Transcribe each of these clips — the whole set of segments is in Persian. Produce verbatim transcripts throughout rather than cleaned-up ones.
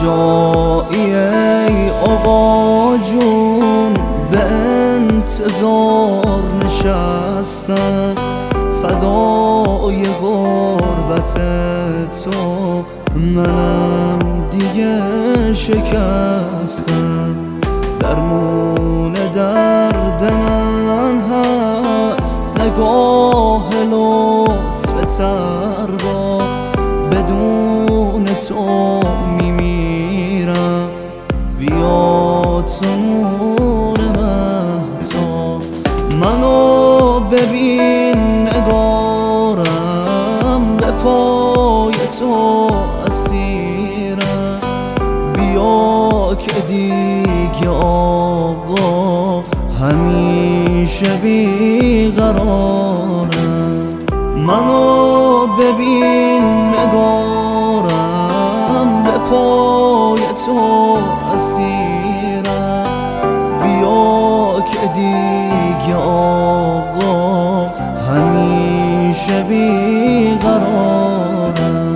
کجایی ای آقا جون؟ به انتظار نشستم، فدای غربت تو منم دیگه شکستم. درمون درد من هست نگاه لطف تربا، بدون تو میمیرم. بیا تو نور مهتاب، منو ببین نگارم، به پای تو اسیرم. بیا که دیگه آقا همیشه بیقرارم. منو ببین نگارم، به پای تو اسیرم. بیا که دیگه آقا همیشه بیقرارم.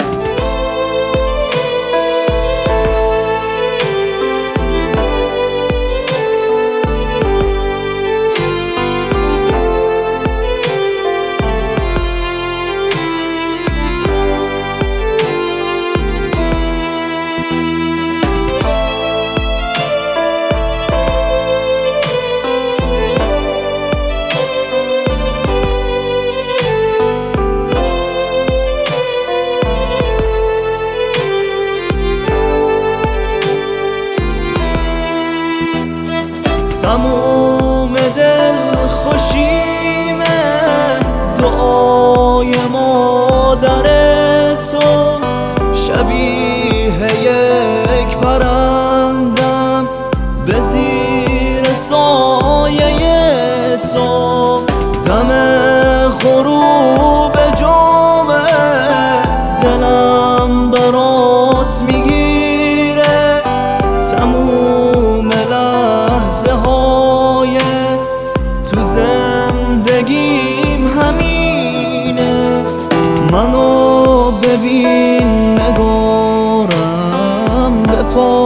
تموم دل خوشیمه دعای مادر تو، شبیه یک پرندم به زیر سایه تو. دم غروب جمعه دلم برات میگیره، تموم لحظه های تو زندگیم همینه. منو ببین نگارم، به پا